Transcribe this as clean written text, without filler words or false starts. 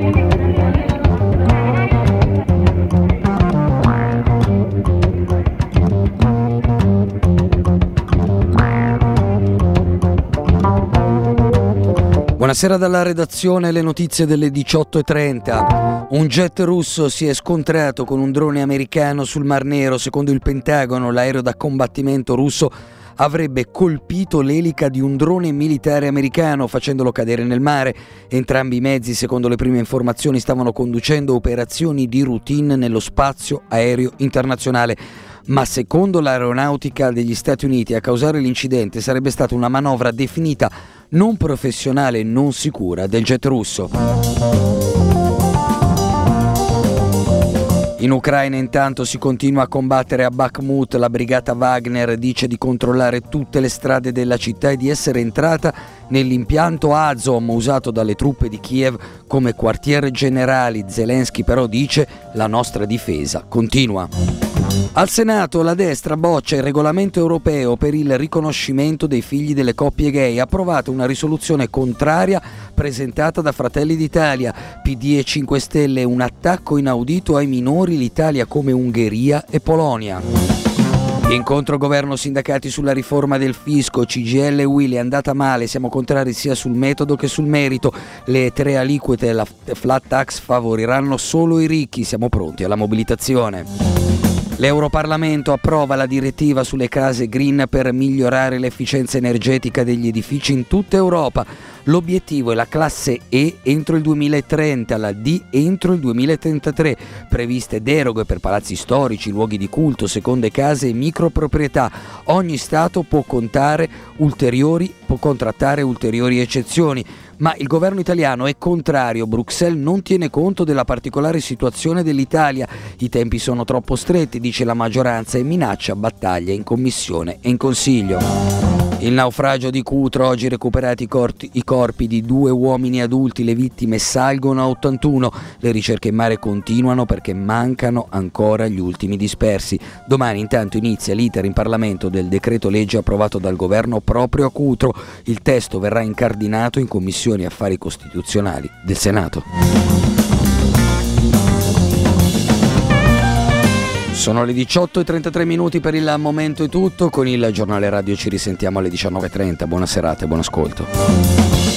Buonasera dalla redazione, le notizie delle 18:30. Un jet russo si è scontrato con un drone americano sul Mar Nero. Secondo il Pentagono, l'aereo da combattimento russo avrebbe colpito l'elica di un drone militare americano, facendolo cadere nel mare. Entrambi i mezzi, secondo le prime informazioni, stavano conducendo operazioni di routine nello spazio aereo internazionale. Ma secondo l'aeronautica degli Stati Uniti, a causare l'incidente sarebbe stata una manovra definita non professionale e non sicura del jet russo. In Ucraina intanto si continua a combattere a Bakhmut. La brigata Wagner dice di controllare tutte le strade della città e di essere entrata nell'impianto Azov usato dalle truppe di Kiev come quartier generali. Zelensky però dice: la nostra difesa continua. Al Senato la destra boccia il regolamento europeo per il riconoscimento dei figli delle coppie gay. Ha approvato una risoluzione contraria presentata da Fratelli d'Italia, PD e 5 Stelle. Un attacco inaudito ai minori, l'Italia come Ungheria e Polonia. Incontro governo sindacati sulla riforma del fisco. CGIL e UIL: è andata male, siamo contrari sia sul metodo che sul merito. Le 3 aliquote e la flat tax favoriranno solo i ricchi, siamo pronti alla mobilitazione. L'Europarlamento approva la direttiva sulle case green per migliorare l'efficienza energetica degli edifici in tutta Europa. L'obiettivo è la classe E entro il 2030, la D entro il 2033. Previste deroghe per palazzi storici, luoghi di culto, seconde case e microproprietà. Ogni Stato può contrattare ulteriori eccezioni. Ma il governo italiano è contrario. Bruxelles non tiene conto della particolare situazione dell'Italia. I tempi sono troppo stretti, dice la maggioranza, e minaccia battaglie in commissione e in consiglio. Il naufragio di Cutro, oggi recuperati i corpi di 2 uomini adulti, le vittime salgono a 81. Le ricerche in mare continuano perché mancano ancora gli ultimi dispersi. Domani intanto inizia l'iter in Parlamento del decreto legge approvato dal governo proprio a Cutro. Il testo verrà incardinato in Commissioni Affari Costituzionali del Senato. Sono le 18:33 per il momento è tutto. Con il giornale radio ci risentiamo alle 19:30. Buona serata e buon ascolto.